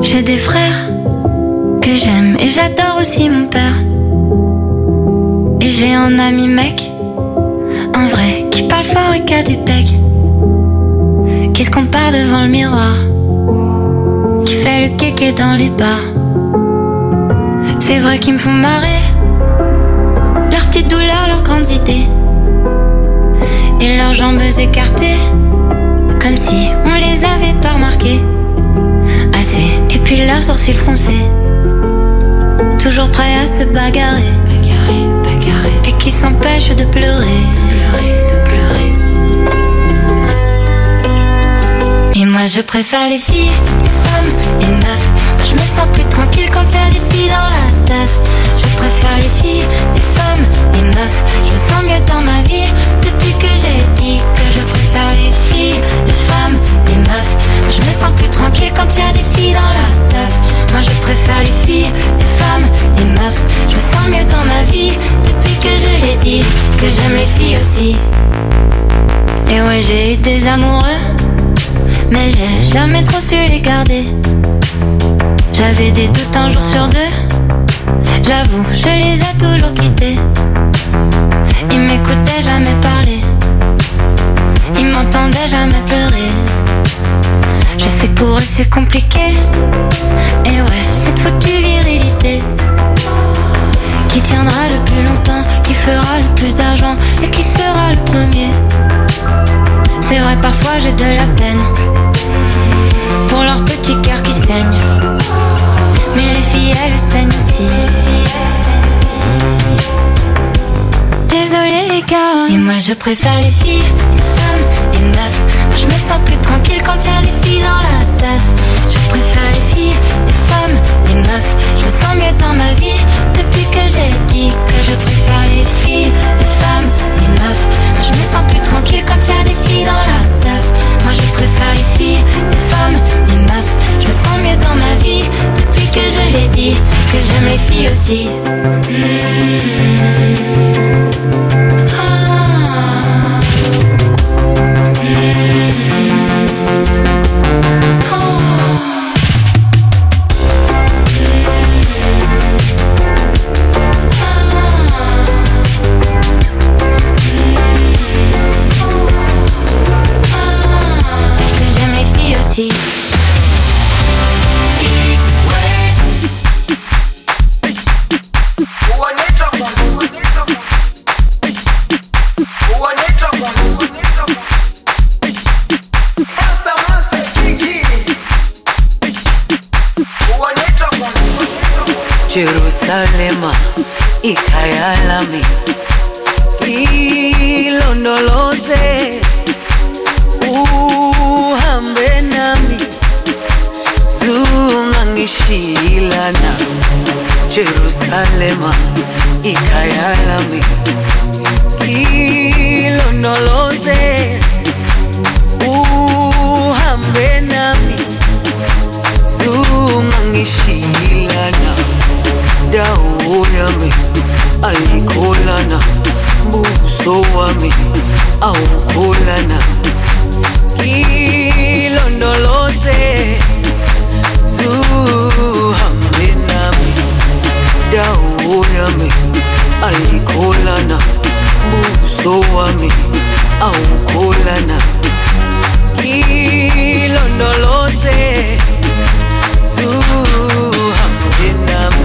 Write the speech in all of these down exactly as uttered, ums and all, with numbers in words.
J'ai des frères que j'aime et j'adore aussi mon père. Et j'ai un ami mec, un vrai, qui parle fort et qui a des pecs, qui se compare devant le miroir, qui fait le kéké dans les bars. C'est vrai qu'ils me font marrer, leurs petites douleurs, leurs grandes idées, et leurs jambes écartées, comme si on les avait pas remarquées assez. Et puis leurs sourcils froncés, toujours prêts à se bagarrer, bagarrer, bagarrer, et qui s'empêchent de pleurer, de pleurer, de pleurer. Et moi je préfère les filles, les femmes, les meufs. Moi je me sens plus tranquille quand y a des filles dans la teuf. Je préfère les filles, les femmes, les meufs. Je me sens mieux dans ma vie depuis que j'ai dit que je préfère les filles, les femmes, les meufs. Moi je me sens plus tranquille quand y a des filles dans la teuf. Moi je préfère les filles, les femmes, les meufs. Je me sens mieux dans ma vie depuis que je l'ai dit que j'aime les filles aussi. Et ouais, j'ai eu des amoureux, mais j'ai jamais trop su les garder. J'avais des doutes un jour sur deux, j'avoue, je les ai toujours quittés. Ils m'écoutaient jamais parler, ils m'entendaient jamais pleurer. Je sais que pour eux c'est compliqué, et ouais, cette foutue virilité qui tiendra le plus longtemps, qui fera le plus d'argent et qui sera le premier. C'est vrai, parfois j'ai de la peine pour leur petit cœur qui saigne, mais les filles elles saignent aussi. Désolé les gars, et moi je préfère les filles, les femmes, les meufs. Moi je me sens plus tranquille quand y a des filles dans la teuf. Je préfère les filles, les femmes, les meufs. Je me sens mieux dans ma vie depuis que j'ai dit que je préfère les filles, les femmes, les meufs. Moi je me sens plus tranquille quand y a des filles dans la teuf. Moi je préfère les filles, les femmes, les meufs. Je me sens mieux dans ma vie depuis que je l'ai dit que j'aime les filles aussi. Mmh. Jerusalema ikhaya lami ilondoloze uhambe nami zungangishilana. Jerusalema ikhaya lami ilondoloze uhambe nami zungangishilana. Dawo yami ayikholana, buso wami awukholana. Ilondoloze zuhambe nami. Dawo yami ayikholana, buso wami awukholana. Ilondoloze zuhambe nami.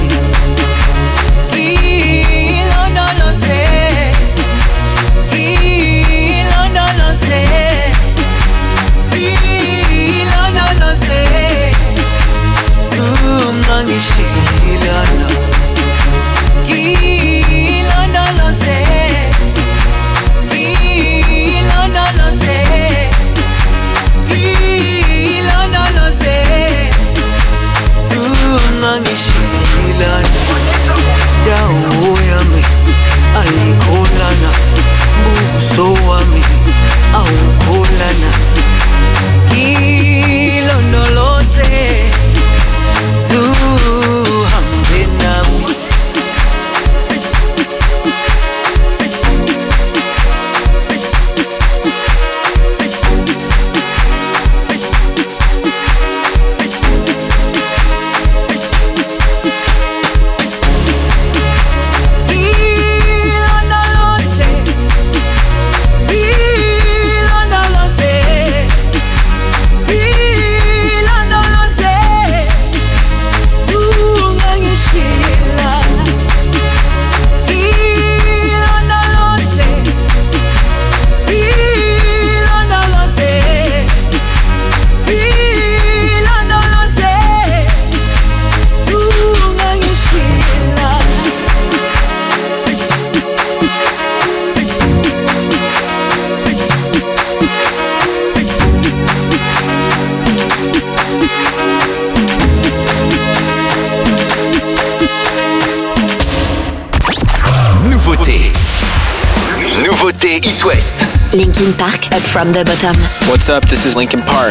West. Linkin Park, Up From The Bottom. What's up? This is Linkin Park.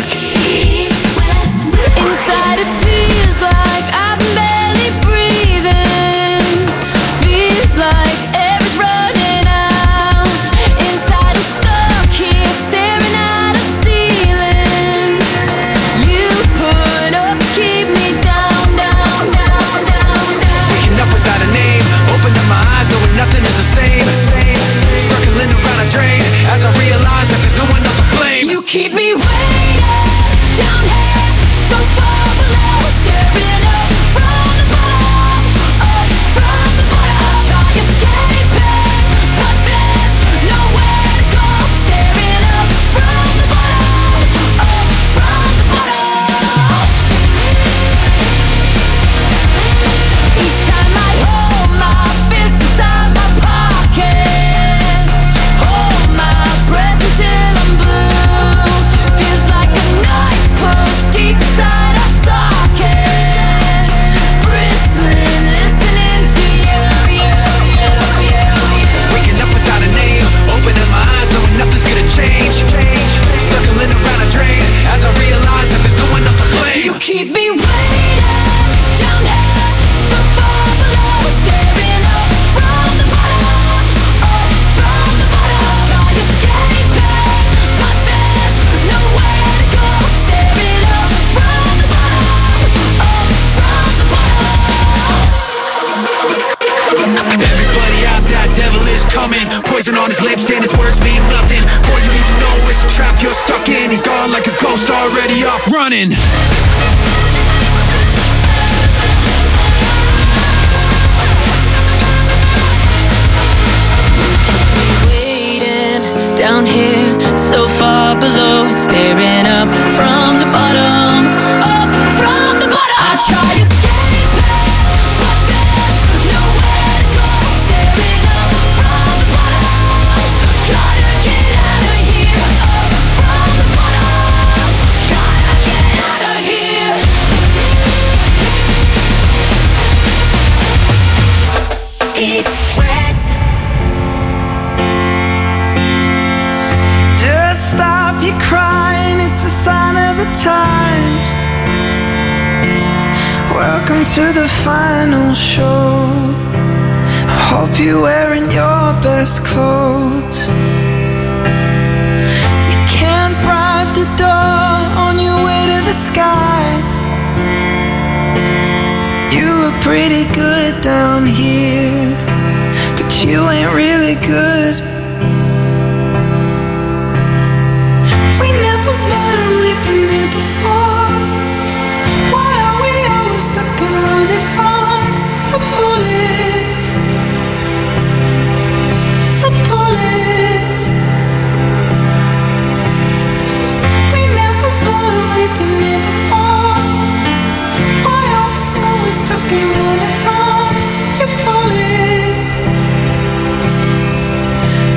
Inside it feels like I'm barely breathing. Feels like air's running out. Inside I'm stuck here staring at a ceiling. You put up to keep me down, down, down, down, down. Waking up without a name, open up my eyes knowing nothing is the same. Circling around a drain as I realize that there's no one else to blame. You keep me waiting down here, so far below, staring up from the bottom, up from the bottom. I try escaping, but there's nowhere to go. Staring up from the bottom, up from the bottom. Each time I hold my fist inside my pocket, hold my breath until I'm blue. Feels like a knife pushed deep inside a socket. Bristling, listening to you, you, you, you, you. Waking up without a name, opening my eyes knowing nothing's gonna change. Circling around a drain as I realize that there's no one else to blame. You keep me waiting down here, so far below, staring up from the bottom, up from the bottom. I try escaping, but there's nowhere to go. Staring up from the bottom, up from the bottom. Everybody out there, devil is coming. Poison on his lips and his words mean nothing. Before you even know it's a trap you're stuck in. He's gone like a ghost already off running. Waiting down here, so far below, staring up from the bottom, up from the bottom. I try escaping, but there's nowhere to go. Staring up from the bottom, gotta get out of here. Up from the bottom, gotta get out of here. It's West. Just stop your crying, it's a sign of the times. Welcome to the final show. I hope you're wearing your best clothes. You can't bribe the door on your way to the sky. You look pretty good down here, but you ain't really good. We never learned, we've been here before. Why are we always stuck and running from the bullets? The bullets. We never learned, we've been here before. Why are we always stuck and running from your bullets?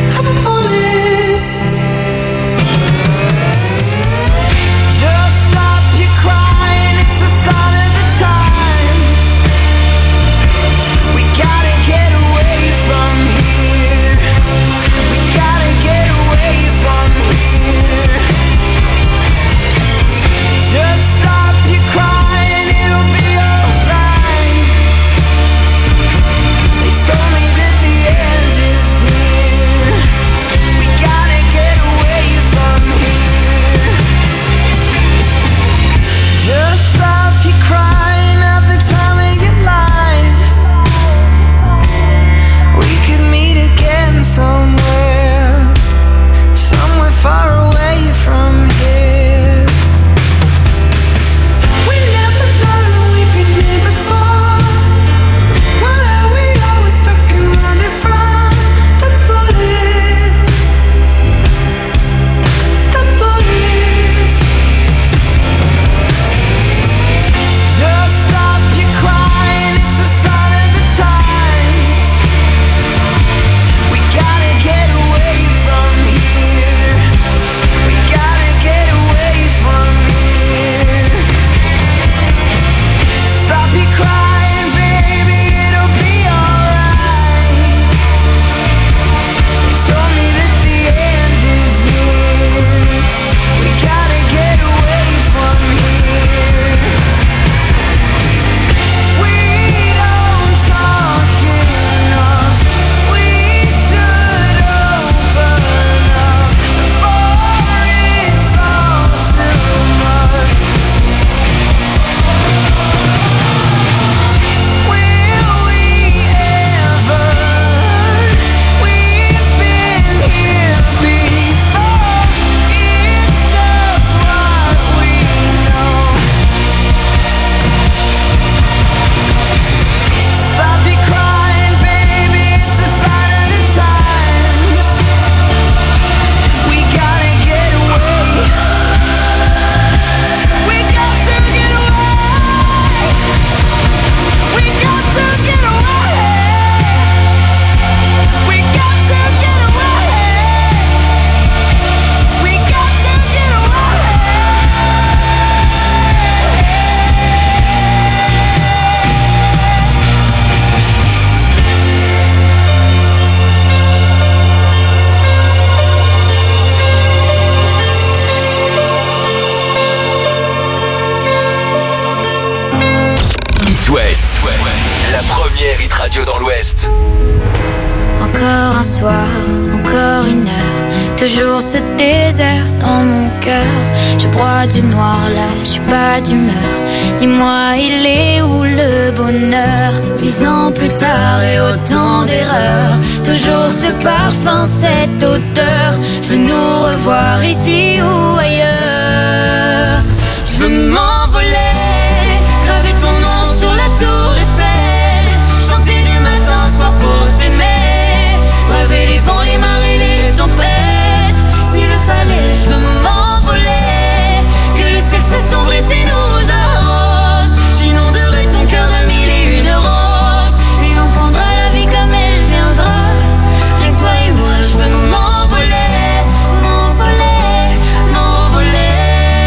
radio dans l'Ouest. Encore un soir, encore une heure, toujours ce désert dans mon cœur. Je broie du noir là, je suis pas d'humeur. Dis-moi, il est où le bonheur? Dix ans plus tard et autant d'erreurs, toujours ce parfum, cette odeur. Je veux nous revoir ici ou ailleurs. Je veux m'envoler, graver ton nom sur la tour Eiffel, chanter du matin au soir pour t'aimer, braver les vents, les marées, les tempêtes. S'il le fallait, je veux m'envoler, que le ciel s'assombrisse et nous arrose. J'inonderai ton cœur de mille et une roses, et on prendra la vie comme elle viendra. Rien que toi et moi, je veux m'envoler, m'envoler, m'envoler.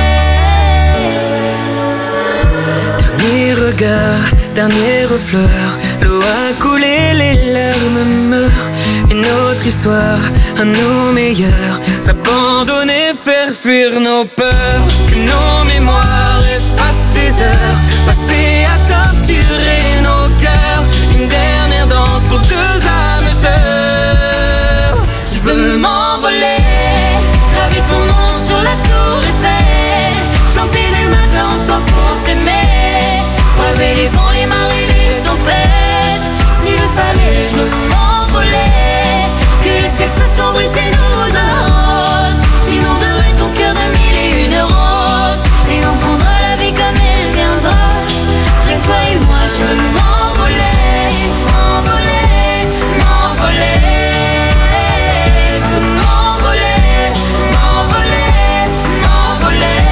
Dernier regard, dernière fleur, l'eau a coulé, les larmes meurent. Une autre histoire, à nos meilleurs, s'abandonner, faire fuir nos peurs. Que nos mémoires effacent ces heures passées à torturer nos cœurs. Une dernière danse pour deux âmes sœurs. Je veux m'envoler, graver ton nom sur la tour Eiffel, chanter du matin au soir pour t'aimer, braver les vents, les marées, les tempêtes. S'il le fallait, je veux m'envoler, que le ciel s'assombrisse et nous arrose. J'inonderai ton cœur de mille et une roses, et on prendra la vie comme elle viendra. Rien que toi et moi, je veux m'envoler, m'envoler, m'envoler. Je veux m'envoler, m'envoler, m'envoler.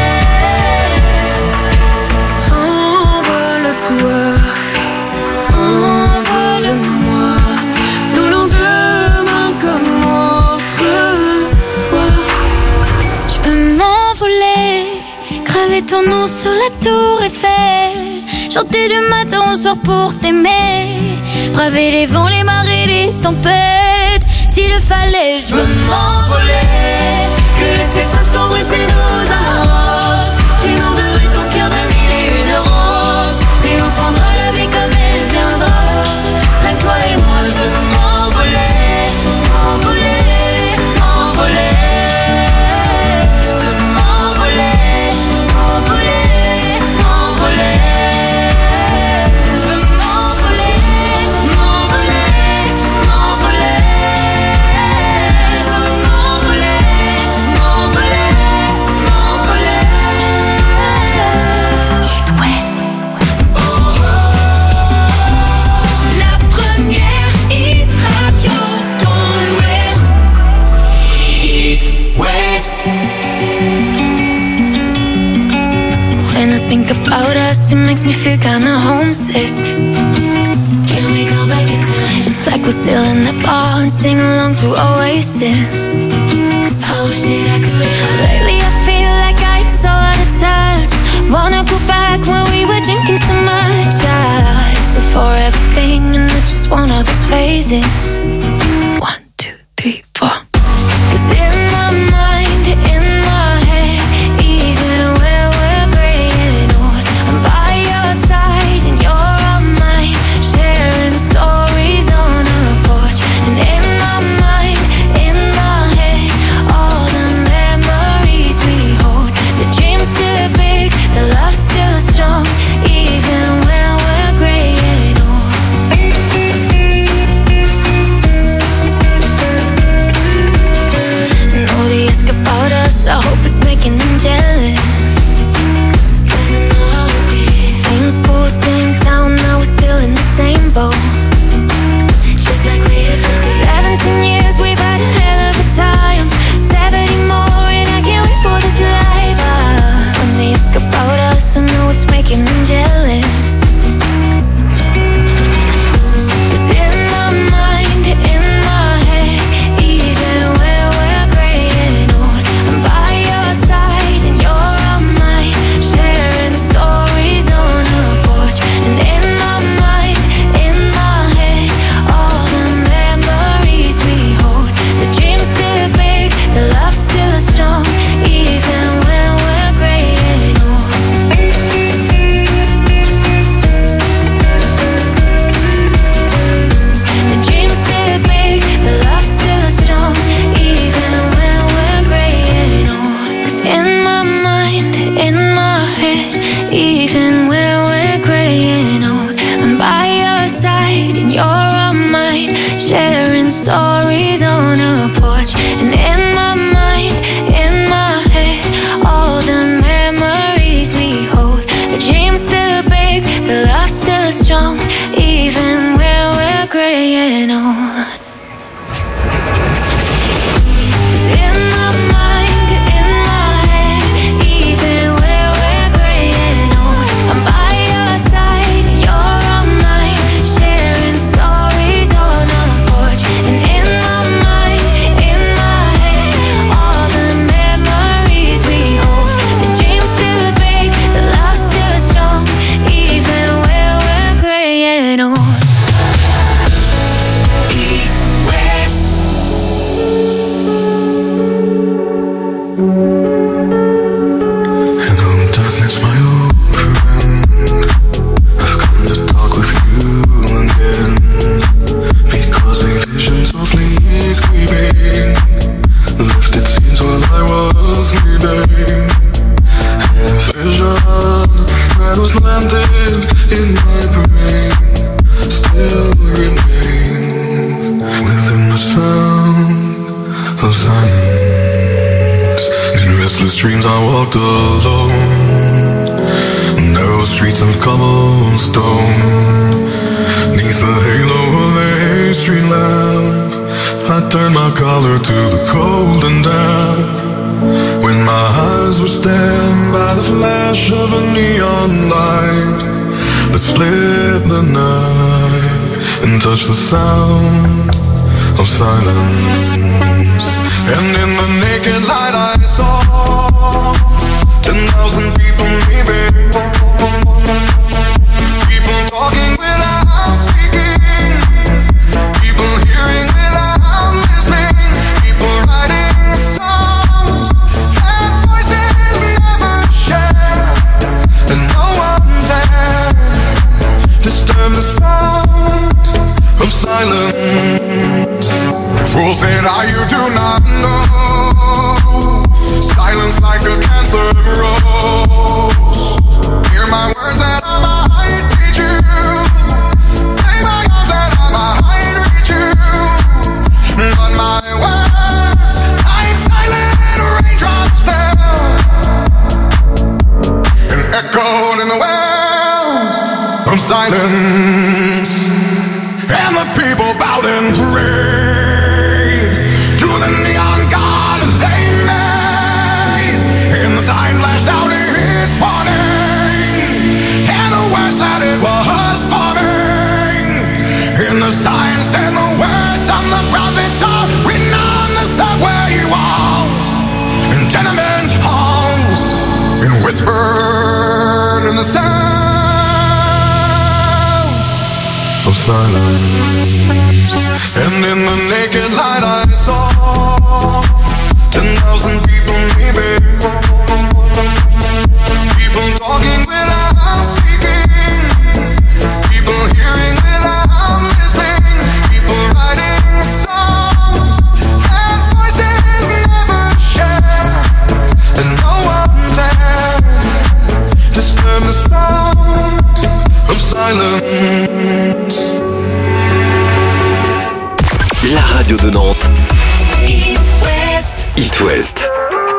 Envole-toi, envole-moi, nos lendemains comme autrefois. Je veux m'envoler, graver ton nom sur la tour Eiffel, chanter du matin au soir pour t'aimer, braver les vents, les marées, les tempêtes. S'il le fallait, je veux m'envoler, que le ciel s'assombrisse et nous arrose. J'inonderai ton cœur de mille et une roses, et on prendra la vie comme elle viendra. Rien que toi et moi, je veux m'envoler, m'envoler, m'envoler. Je veux m'envoler, m'envoler, m'envoler. Je veux m'envoler, m'envoler, m'envoler. Je veux m'envoler, m'envoler, m'envoler. It West. La première hit radio dans l'Ouest. It West. When I think about us, it makes me feel kinda homesick. Can we go back in time? It's like we're still in the bar and sing along to Oasis. I wish that I could. Lately I feel like I'm so out of touch. Wanna go back when we were drinking so much. Yeah, it's a forever thing and I just want all those phases. One, two, three, four. 'Cause in my mind, in my head, even when we're gray and old, I'm by your side and you're on mine, sharing stories on our porch. And in my mind, in my head, all the memories we hold. The dream's still big, the love's still strong, even when we're gray and old. head, even when we're graying old. I'm by your side and you're on mine, sharing stories on a porch. And in my mind, in my head, all the memories we hold. The dream's still big, the love's still strong, even when we're graying old. Dreams I walked alone, narrow streets of cobblestone, neath the halo of a street lamp. I turned my collar to the cold and damp, when my eyes were stabbed by the flash of a neon light that split the night and touched the sound of silence. And in the naked light I saw ten thousand people maybe, people talking without speaking, people hearing without listening, people writing songs that voices never share, and no one dared disturb the sound of silence. Fool said I, you do not know, silence like a cancer grows. Hear my words that I might teach you, play my arms that I might reach you, but my words like silent raindrops fell and echoed in the wells of silence. And the people bowed and prayed to the neon god they made, and the sign flashed out its warning, and the words that it was forming, and the sign said the words of the prophets are written on the subway walls and tenement halls, and whispered in the sound of silence. And in the naked light I saw ten thousand people maybe, people talking without speaking, people hearing without listening, people writing songs that voices never share, and no one dared disturb the sound of silence. La radio de Nantes. It West. It West.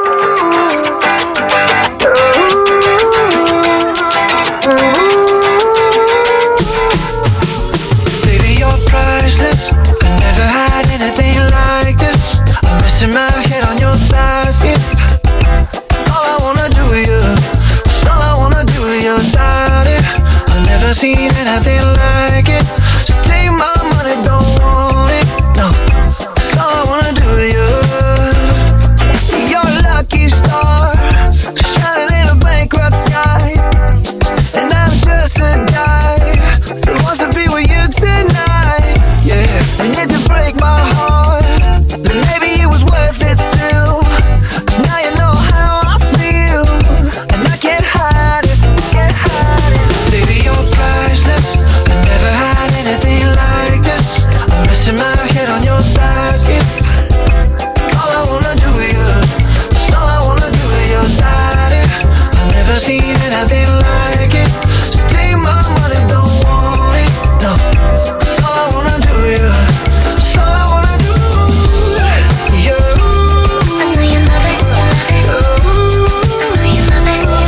Baby, you're priceless. I never had anything like this. I'm resting my head on your thighs. It's all I wanna do, yeah. It's all I wanna do, yeah, darling. I've never seen anything like it. So take my money, don't want it. No, it's all I wanna do, yeah. anything like it. So take my money, don't want it. No, that's all I wanna do, yeah. That's all I wanna do, yeah. I know you love it, you love it. I know you love it, you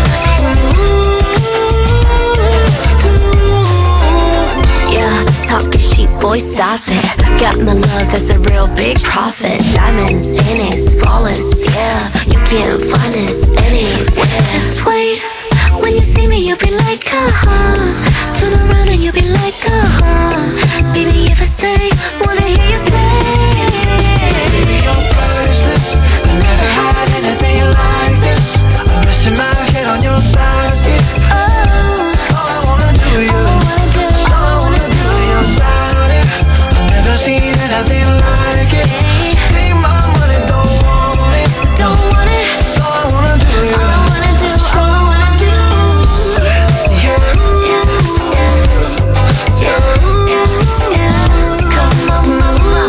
love it. Yeah, talking sheep, boy, stop it. Got my love, that's a real big profit. Diamonds in it, flawless, yeah. You can't find us anywhere. Just wait, when you see me, you'll be like, uh-huh. Turn around and you'll be like, uh-huh. Baby, if I stay, wanna hear you say. Baby, you're priceless. I never had anything like this. I'm resting my head on your thighs, it's Oh, all I wanna do, yeah. That's all I wanna do, yeah, about it. I've never seen anything like it. Take my money, don't want it. don't want it. That's all I wanna do, All yeah. I wanna do, That's all all I I wanna wanna do. do, yeah. Yeah, yeah, yeah, yeah. Come on, mama.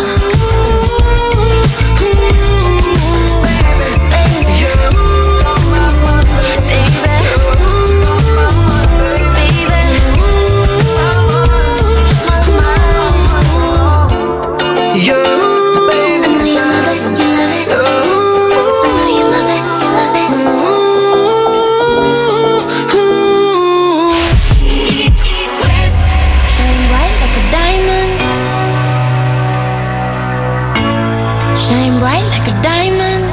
Shine bright like a diamond.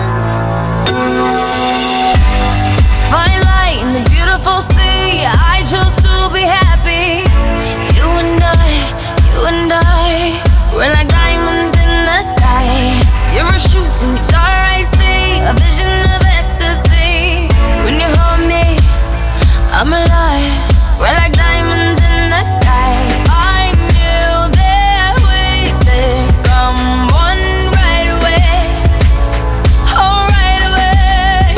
Fine light in the beautiful sea. I chose to be happy. You and I, you and I, we're like diamonds in the sky. You're a shooting star, I see, a vision of ecstasy. When you hold me, I'm alive. We're like diamonds in the sky. I knew that we'd become one right away. Oh, right away.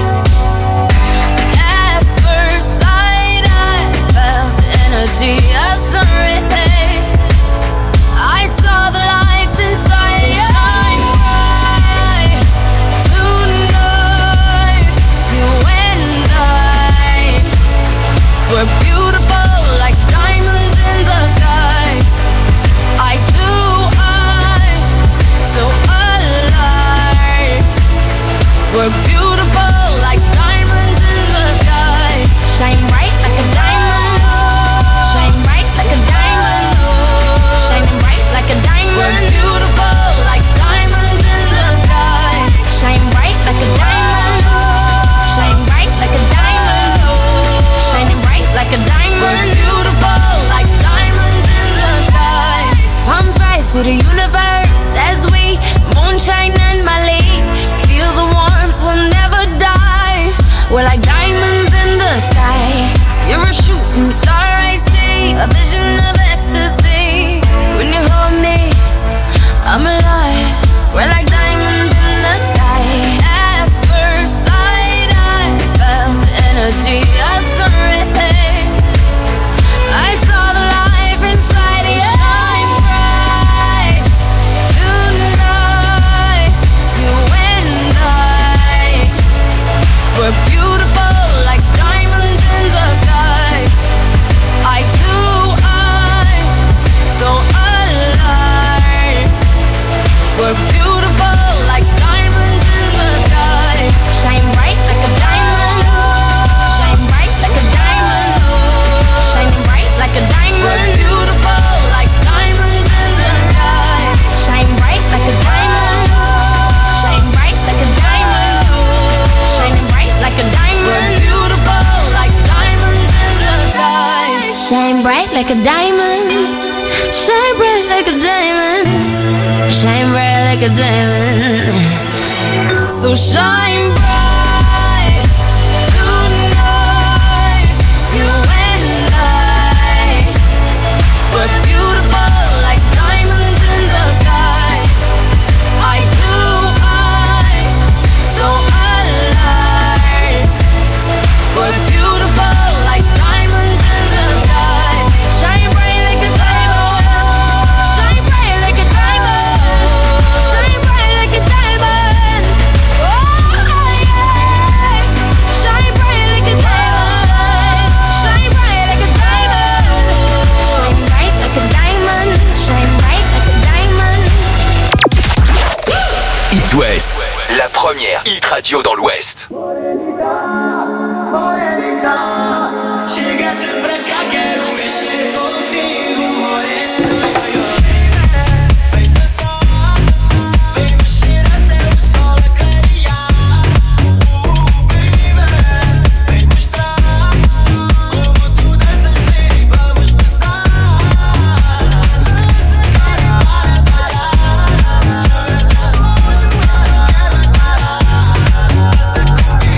At first sight, I felt the energy of sun rays. I saw the life inside you. Shine bright tonight. You and I, we're beautiful like diamonds in the sky. I too, I, so alive. We're beautiful like diamonds in the sky. Shine bright like a diamond. Shine bright like a diamond. Shining bright like a diamond. We're beautiful like diamonds in the sky. Shine bright like a diamond. Shine bright like a diamond. Shining bright like a diamond. We're beautiful like diamonds in the sky. Palms rise to the universe as we moonshine and Mali. Feel the warmth, we'll never die. We're like diamonds in the sky. You're a shooting star, I see, a vision of ecstasy. When you hold me, I'm alive. We're like diamonds in the sky. At first sight, I felt the energy of sun rays. I saw the life inside you. Shine bright tonight. You and I, we're beautiful like diamonds in the sky. I too, I, so alive. We're beautiful like diamonds in the sky. Shine bright like a diamond. Shine bright like a diamond. Shining bright like a diamond. We're beautiful like diamonds in the sky. Shine bright like a diamond. Shine bright like a diamond. Shining bright like a diamond. We're beautiful like diamonds in the sky. Shine bright like a diamond. Shine bright like a diamond. Shine bright like a diamond. So shine bright tonight. You and I, we're beautiful like diamonds in the sky. I too, I, so alive. We're beautiful like diamonds in the sky. Shine bright like a diamond. Shine bright like a diamond. Shine bright like a diamond. Oh, yeah. West, la première hit radio dans l'Ouest. Comigo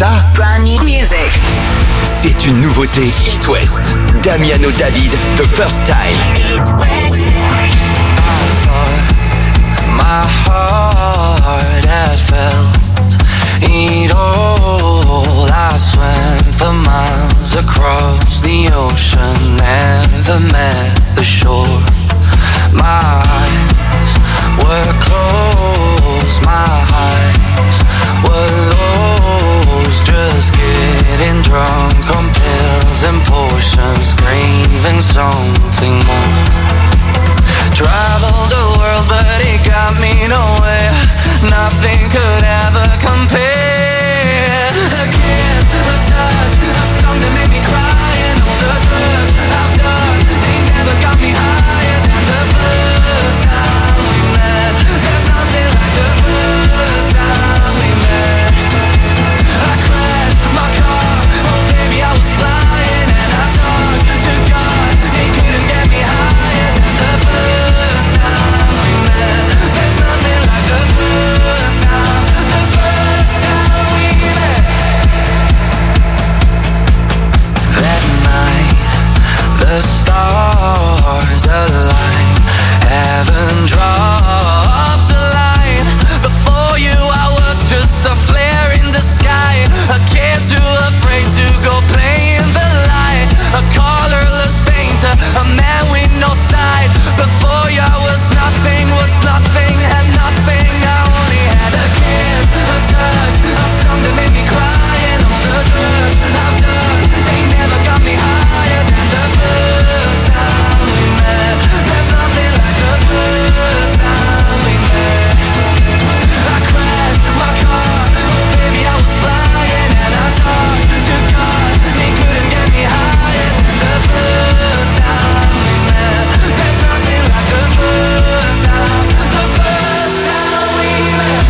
ça? Brand new music. C'est une nouveauté It West. Damiano David, The First Time. It West. I thought my heart had felt it all. I swam for miles across the ocean, never met the shore. My eyes were closed, my eyes were lost, just getting drunk on pills and potions, craving something more. Traveled the world but it got me nowhere, nothing could ever compare. A kiss, a touch, a song that made me cry, and all the drugs I've done, they never got me higher than the first time we met. There's nothing like the first time we met. I crashed my car, oh baby I was flying, and I talked to God, he couldn't get me higher than the first time we met. There's nothing like the first time, the first time we met. That night, the stars aligned, heaven dropped a line. Before you I was just a flare in the sky, a kid too afraid to go play in the light, a colorless painter, a man with no side. Before you I was nothing, was nothing, had nothing. I only had a kiss, a touch, a song that made me cry, and all the drugs I've done, they never got me higher than the first time we met. There's nothing like the first time we met. I crashed my car, oh baby I was flying, and I talked to God, he couldn't get me higher than the first time we met. There's nothing like the first time, the first time we met.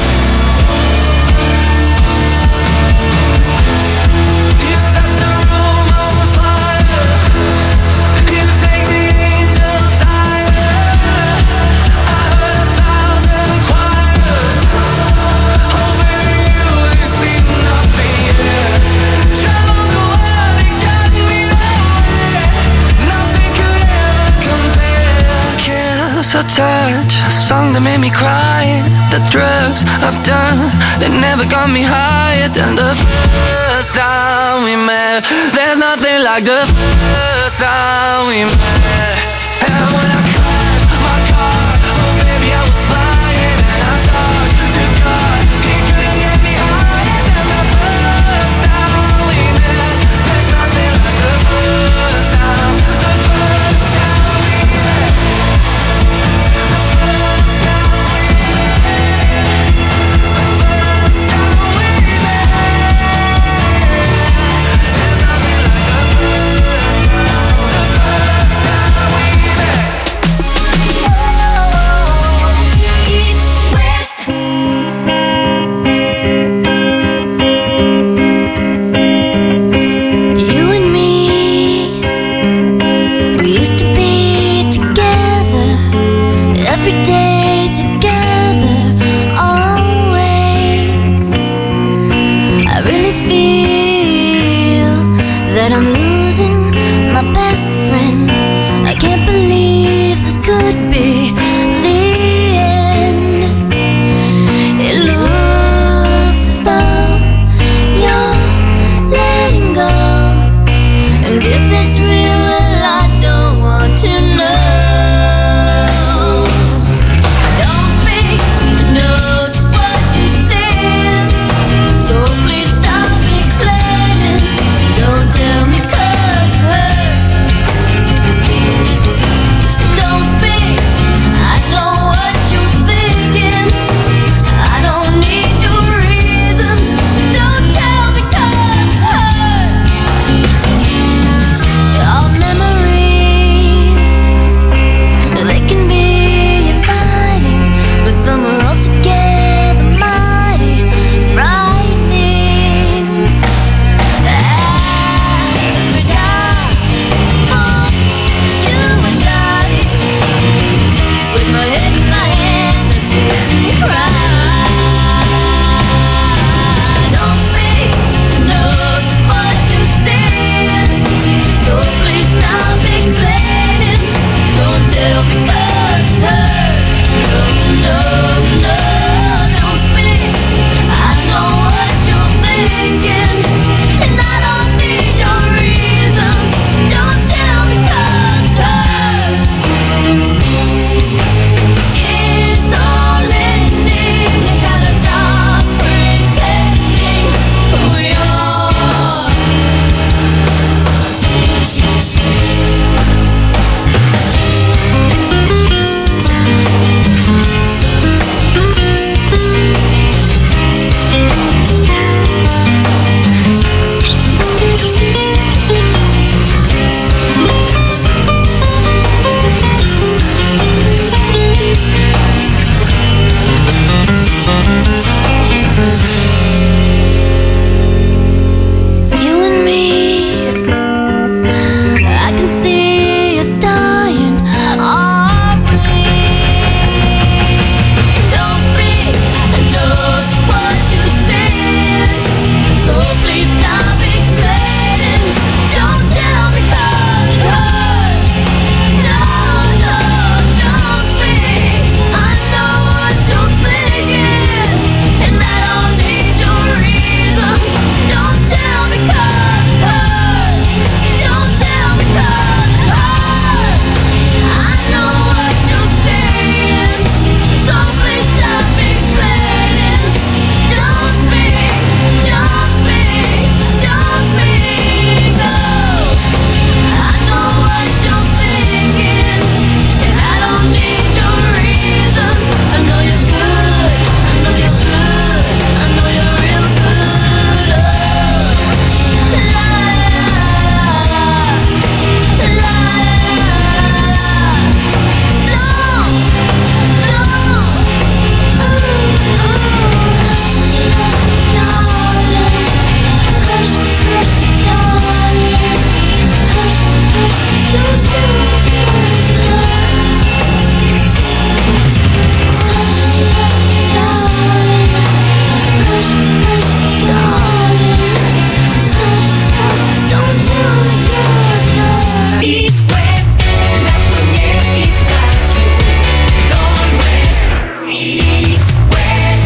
You set the room on fire, you take the angels higher. I heard a thousand choirs, oh baby you ain't seen nothing yet. Traveled the world, it got me nowhere, nothing could ever compare. A kiss, a touch, a song that made me cry, the drugs I've done, they never got me higher than the first time we met. There's nothing like the first time we met. And when I crashed my car, oh baby I was flying, and I talked to God, he couldn't get me higher than the first time we met. There's nothing like the first time, the first time we met. The first time we met. The first time we met. There's nothing like the first time, the first time we met. It West. You and me, we used to be together, every day together, always. I really feel that I'm losing my best friend. I can't believe this could be the end. It looks as though you're letting go, and if it's real, well, I don't want to know. Don't speak, I know just what you said, so please stop explaining. Don't tell me 'cause it hurts. Don't speak, thinking, and I don't need your reasons. Don't tell me 'cause it hurts. It's all ending. You gotta stop pretending who you are. You and me, I can see us dying, are we? Don't speak, I know just what you said, so please stop explaining. Don't tell me 'cause it hurts. No, no, don't speak. I know what you're thinking, and I don't need your reasons. Don't tell me 'cause it hurts. Don't tell me 'cause it hurts. I know what you're saying, so please stop explaining. Don't speak, don't speak, don't speak. Oh, I know what you're thinking, and I don't need your reasons. I know you're good, I know you're good, I know you're real good. Oh, la la la, la la la. No, no. Ooh, ooh. Hush, hush, darling. Hush, hush, darling. Hush, hush, don't tell me 'cause it hurts. Hush, hush, darling. Hush, hush, darling. Hush, hush, don't tell me 'cause it hurts. It West, la première hit radio dans l'Ouest. It West.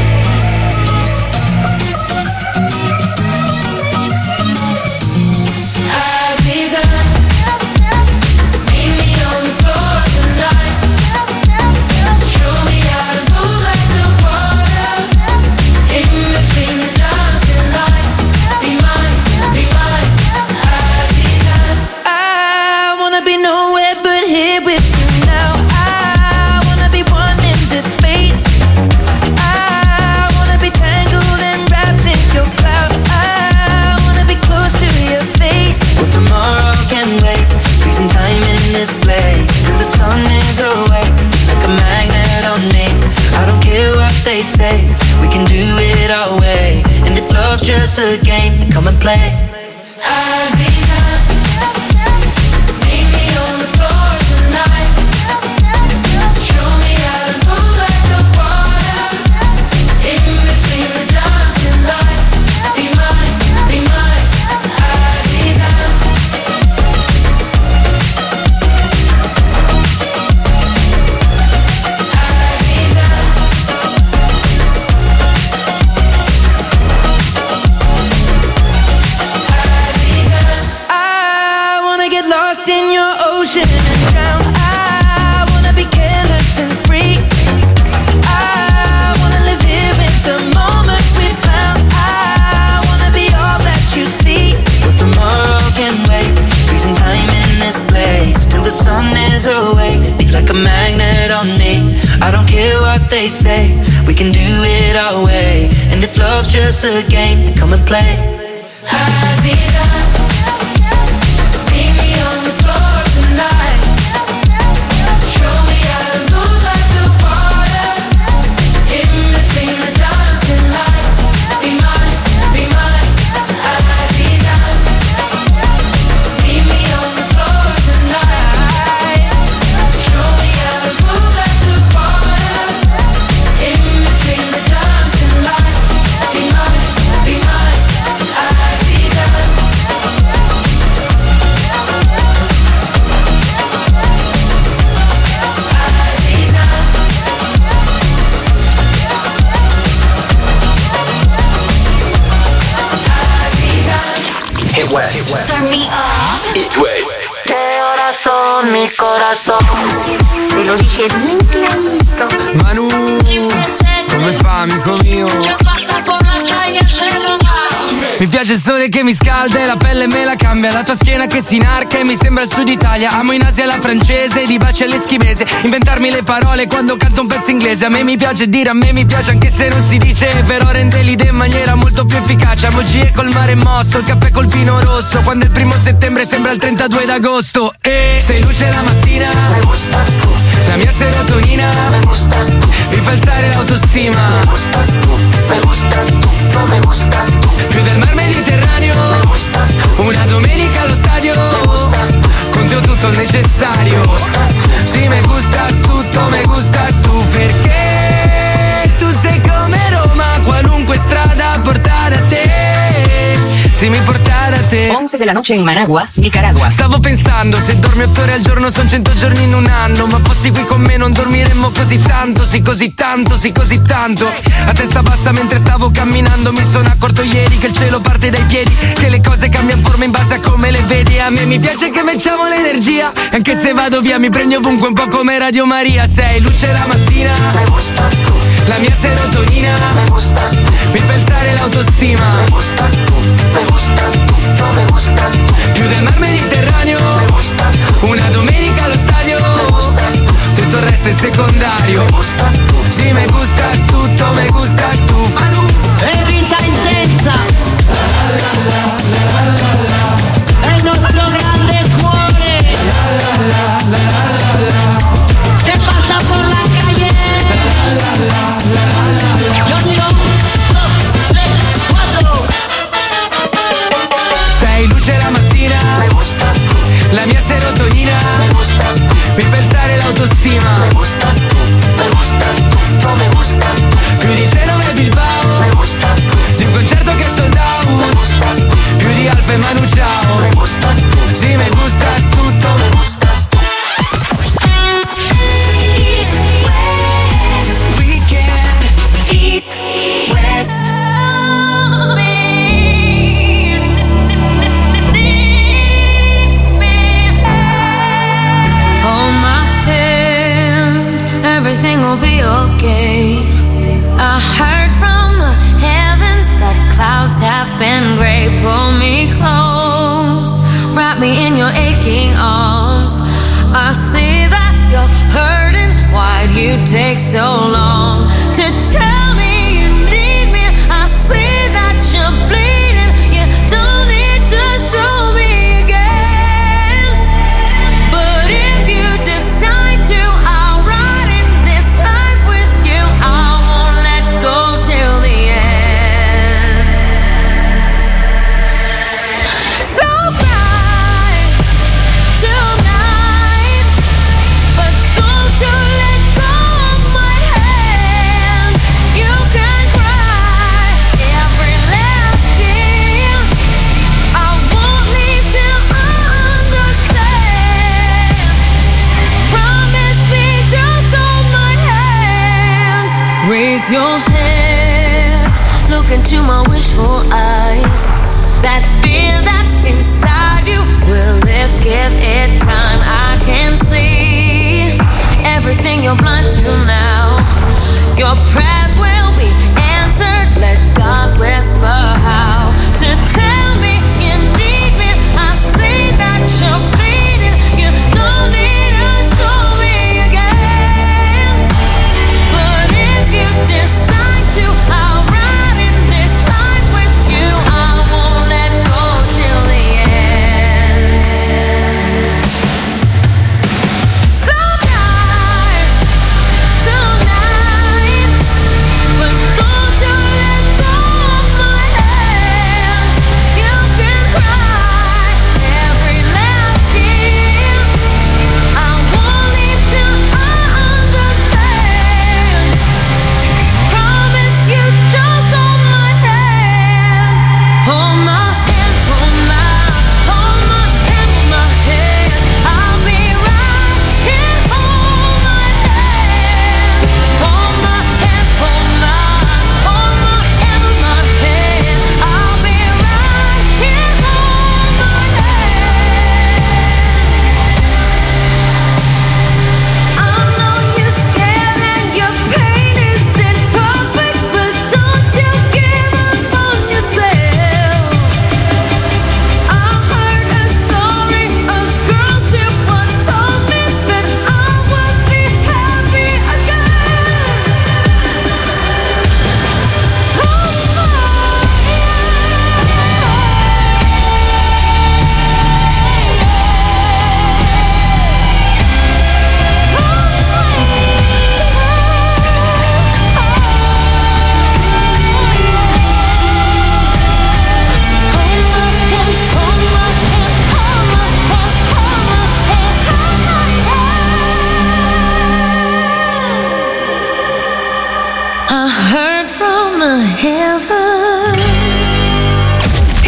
Aziza, meet me on the floor tonight. Show me how to move like the water. In between the dancing lights. Be mine, be mine, Aziza. I wanna be nowhere but here with you now. I wanna be one in this space. I wanna be tangled and wrapped in your cloud. I wanna be close to your face. Well, tomorrow can wait. Freezing time in this place till the sun is awake, like a magnet on me. I don't care what they say. We can do it our way. And if love's just a game, then come and play. Aziza, meet me on the floor tonight. Show me how to move like the water. In between the dancing lights. Be mine, be mine, Aziza. Aziza. I wanna get lost in your ocean and drown. I wanna be careless and free. I wanna live here in the moment we found. I wanna be all that you see. But tomorrow can wait. Freezing time in this place till the sun is awake. Be like a magnet on me. I don't care what they say. We can do it our way. And if love's just a game, then come and play. Aziza, meet me on the floor tonight. Show me how to move like the water. In between the dancing lights. Be mine, be mine, Aziza. Meet me on the floor tonight. Show me how to move like the water. In between the dancing lights. Be mine, be mine, Aziza. West. Turn me up. It West. Que corazón, mi corazón. Te lo dije bien clarito. Manu, come fa, amico mio? Che passa por la calle se lo va. Mi piace il sole che mi scalda e la pelle me la cambia. La tua schiena che si inarca e mi sembra il sud Italia. Amo in Asia la francese, di baci all'eschimese. Inventarmi le parole quando canto un pezzo inglese. A me mi piace dire, a me mi piace anche se non si dice. Però rende l'idea in maniera molto più efficace. Emoji col mare mosso, il caffè col vino rosso. Quando il primo settembre sembra il trentadue d'agosto. E sei luce la mattina, Me gustas tú, la mia serotonina me gustas tú, mi fa alzare l'autostima. me gustas tú, me gustas tú, no me gustas tú. Più del mar Mediterraneo, Me gustas tú, una domenica allo stadio. me gustas tú, Con te ho tutto il necessario. Sì, me gustas tutto, me gustas tu. Perché tu sei come Roma, qualunque strada porta da te. Sì, mi porta da te. once de la noche en Managua, Nicaragua. Stavo pensando, se dormi otto ore al giorno son cento giorni in un anno. Ma fossi qui con me non dormiremmo così tanto. Sì, così tanto, sì, così tanto. A testa bassa mentre stavo camminando mi sono accorto ieri che il cielo parte dai piedi, che le cose cambiano forma in base a come le vedi. A me mi piace che facciamo l'energia, anche se vado via mi prendi ovunque un po' come Radio Maria. Sei luce la mattina, me gustas tú, la mia serotonina me gustas tú, mi fa alzare l'autostima. me gustas tú, me gustas tú, no me gustas tú. Più del mar Mediterraneo, Me gustas tú, una domenica allo stadio. me gustas tú, Tutto il resto è secondario. me gustas tú. Sì, me gustas tutto, me gustas tu. E vita intensa. È il nostro grande cuore. Che passa por la calle. Yo digo uno, tres, cuatro. Sei luce la mattina, Me gustas tú, la mia serotonina me gustas tú, mi fa alzare l'autostima. me gustas tú, me gustas tú, no me gustas tú. Più di Genova e Bilbao, Me gustas tú, di un concerto che è sold me out. gustas tú, Più di Alfa e Manu Ciao. me gustas tú, Sì, me gustas tutto. me gustas tú. Weekend. Eat West. Hold my hand, everything will be okay. I heard from the heavens that clouds have been gray. Pull me close, wrap me in your aching arms. I see that you're hurting. Why'd you take so long to tell me you need me? I see that you're bleeding. You don't need to show me again. But if you decide to, I'll ride in this life with you. I won't let go till the end. So bright tonight, but don't you let go of my hand. You can cry every last tear. I won't leave till I understand. Promise me, just hold my hand. Raise your head, look into my wishful eyes. That fear that's inside you will lift, give it time. I can see everything you're blind to now. Your prayers will be answered. Let God whisper how to tell me you need me. I see that you're bleeding. You don't need to show me again. But if you decide to, I'll ride in this life with you. I won't let go till the end. So bright tonight,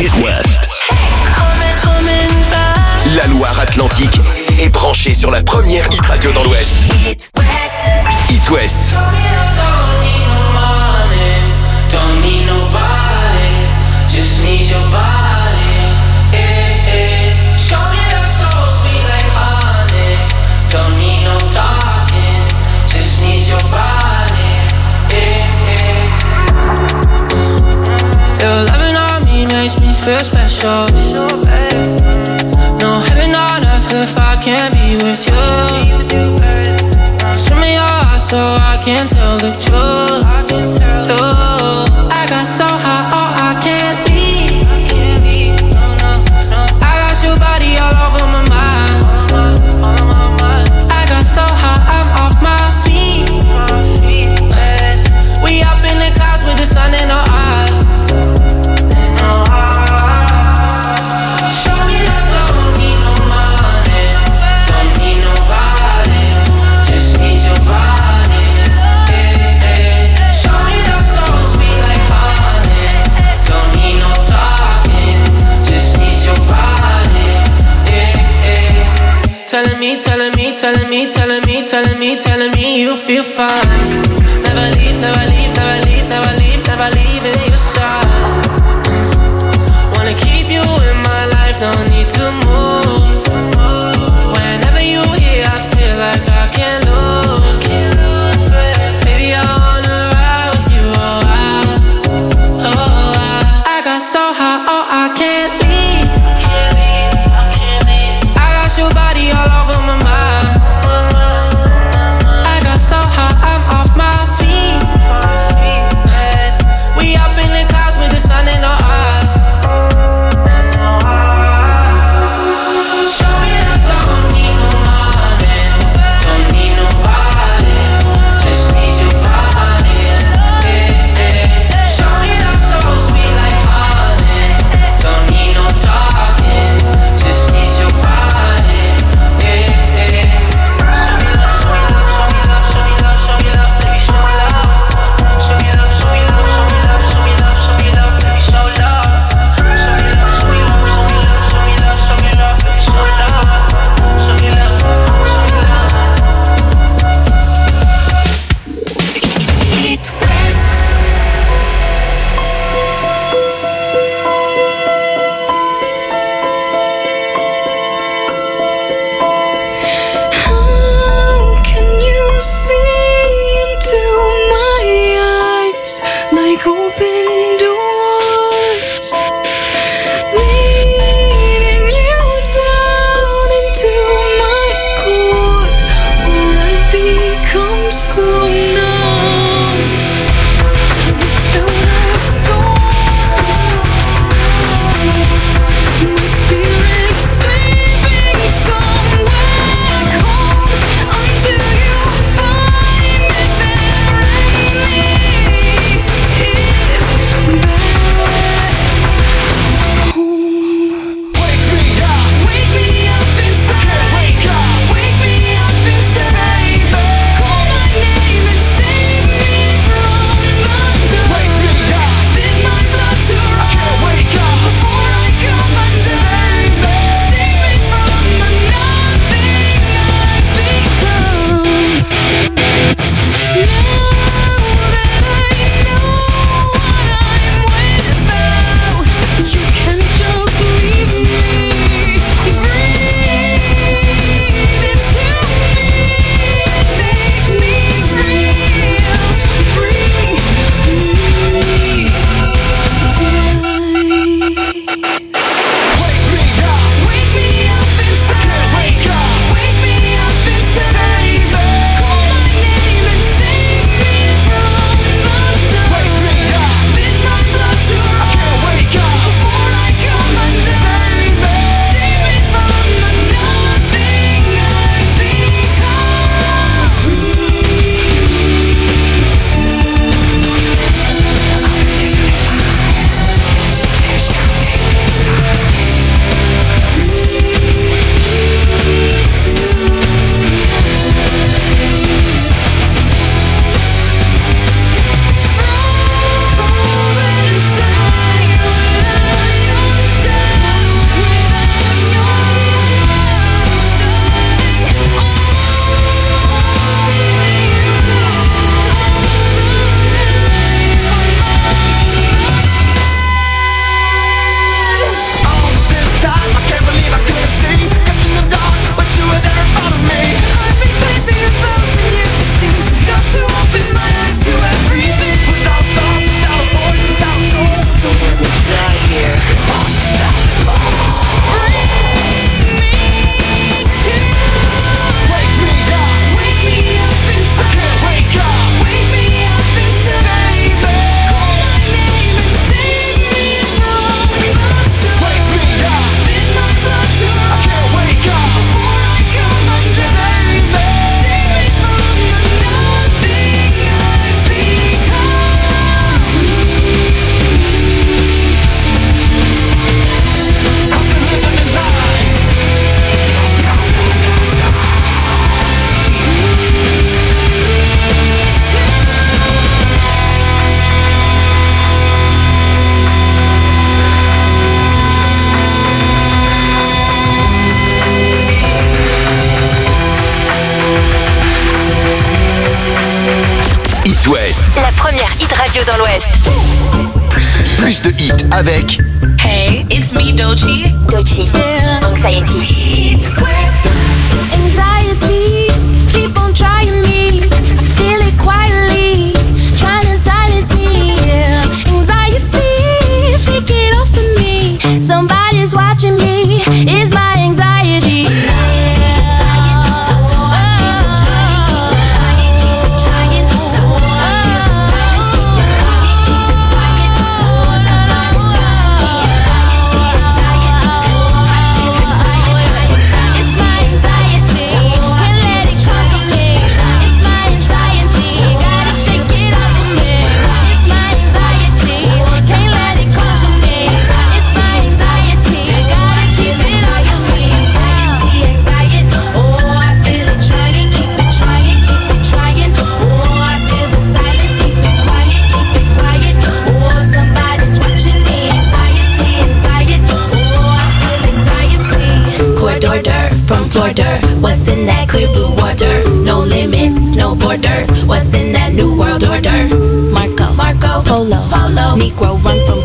Hit West. La Loire-Atlantique est branchée sur la première hit radio dans l'Ouest. Hit West. Hit West. Don't need nobody, just need your body. Eh, eh. Show me that soul sweet like honey. Don't need no talking, just need your body. Eh, eh. Your loving on me makes me feel special. No heaven on earth if I can't be with you. Show me your eyes so I can tell the truth. Oh, I got so high, oh, I can't leave. I got your body all over my mind. I got so high, I'm off my feet. We up in the clouds with the sun in our eyes. Show me that don't need no money, don't need nobody, just need your body. Eh, eh. Show me that soul sweet like honey. Don't need no talking, just need your body. Eh, eh. Telling me, telling me, telling me, telling me, telling me, telling me you feel fine. Never leave, never leave, never leave, never leave, never leave in your side. Wanna keep you in my life, no need to move. Whenever you here, I feel like I can't lose. Baby, I wanna ride with you, oh I, oh I. I got so high, oh I can't leave. I got your body all over my mind. I got so high, I'm off my feet. We up in the clouds with the sun in our eyes. Show me that don't need no money, don't need nobody, just need your body. Eh, eh. Show me that soul sweet like honey. Don't need no talking, just need your body. Eh, eh. How can you see into my eyes like open doors, leading you down into my core? Will I become so numb without a soul? My spirit sleeping somewhere cold until you find it there and leave it. avec Hey, it's me, Doechii. Doechii. Yeah. Anxiety. Eat West. Anxiety, keep on trying me. I feel it quietly, trying to silence me. Yeah. Anxiety, shake it off of me. Somebody's watching me. It's my anxiety. Order. What's in that clear blue water? No limits, no borders. What's in that new world order? Marco, Marco, Polo, Polo, Negro run from